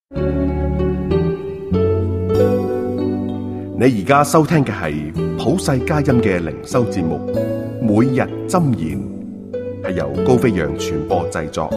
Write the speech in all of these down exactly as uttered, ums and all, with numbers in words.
你而家收聽嘅係普世佳音嘅靈修節目，每日箴言，係由高飛揚傳播製作。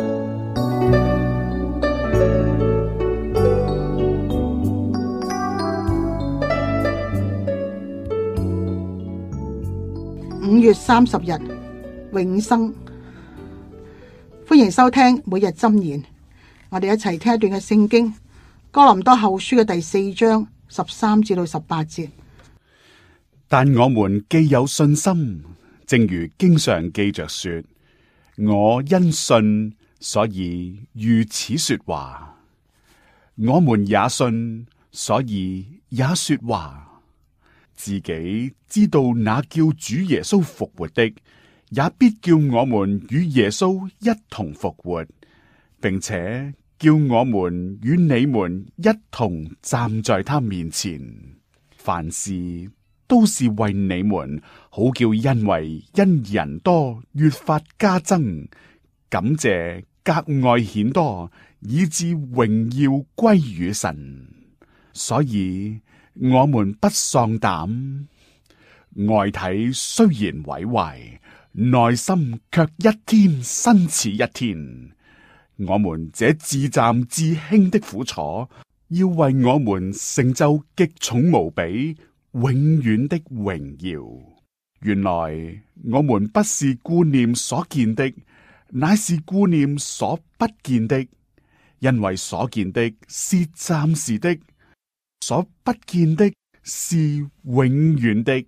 五月三十日，永生。歡迎收聽每日箴言。我哋一齊聽一段嘅聖經，哥林多後書嘅第四章十三至到十八節。 但我們既有信心，正如經上記着說，我因信，所以如此說話。我們也信，所以也說話。自己知道那叫主耶穌復活的，也必叫我們與耶穌一同復活，並且叫我們與你們一同站在他面前。凡事都是為你們，好叫恩惠因人多越發加增，感謝格外顯多，以致榮耀歸於神。所以我們不喪膽，外體雖然毀壞，內心卻一天新似一天。我們這至暫至輕的苦楚，要為我們成就極重無比、永遠的榮耀。原來我們不是顧念所見的，乃是顧念所不見的，因為所見的是暫時的，所不見的是永遠的。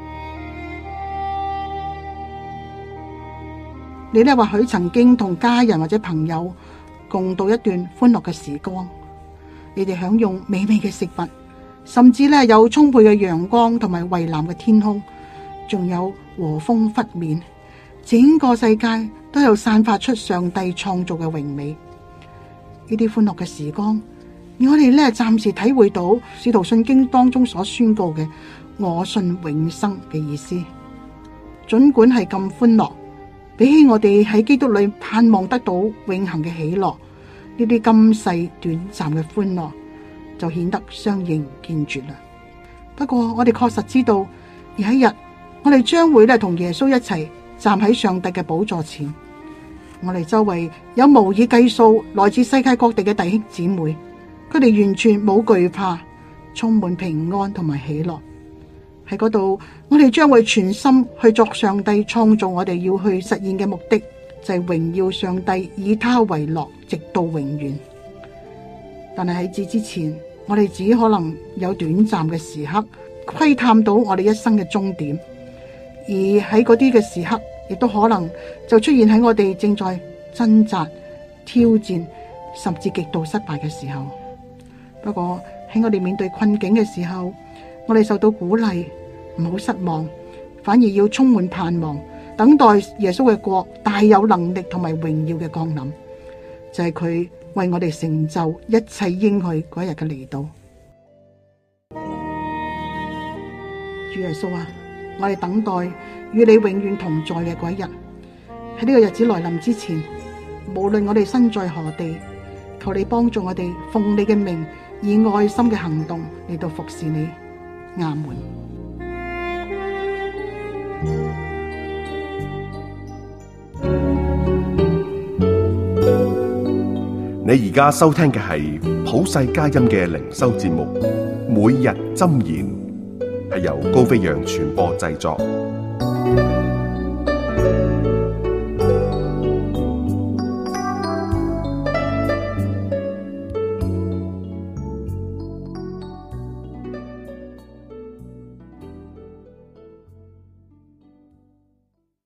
你呢，或許曾經同家人或者朋友共度一段歡樂嘅時光，你哋享用美味嘅食物，甚至呢有充沛嘅陽光同埋蔚藍嘅天空，仲有和風拂面，整個世界都有散發出上帝創造嘅榮美。呢啲歡樂嘅時光，而我哋呢暫時體會到使徒信經當中所宣告嘅我信永生嘅意思。盡管係咁歡樂，比起我哋喺基督裏盼望得到永恆嘅喜樂，呢啲今世短暫嘅歡樂就顯得相形見絀啦。不過我哋確實知道，有一日我哋將會咧同耶穌一齊站喺上帝嘅寶座前。我哋周圍有無以計數來自世界各地嘅弟兄姊妹，佢哋完全冇懼怕，充滿平安同埋喜樂。喺嗰度，我哋將會全心去作上帝創造我哋要去實現嘅目的，就係榮耀上帝，以他為樂，直到永遠。但係喺此之前，我哋只可能有短暫嘅時刻，窺探到我哋一生嘅終點。而喺嗰啲嘅時刻，亦都可能就出現喺我哋正在掙扎、挑戰，甚至極度失敗嘅時候。不過喺我哋面對困境嘅時候，我哋受到鼓勵，唔好失望，反而要充滿盼望，等待耶穌嘅國大有能力同埋榮耀嘅降臨，就係佢為我哋成就一切應許嗰日嘅嚟到。主耶穌啊，我哋等待與你永遠同在嘅嗰一日。喺呢個日子來臨之前，無論我哋身在何地，求你幫助我哋奉你嘅名，以愛心嘅行動嚟到服侍你。阿門。 你而家收聽嘅係普世佳音嘅靈修節目，每日箴言，係由高飛揚傳播製作。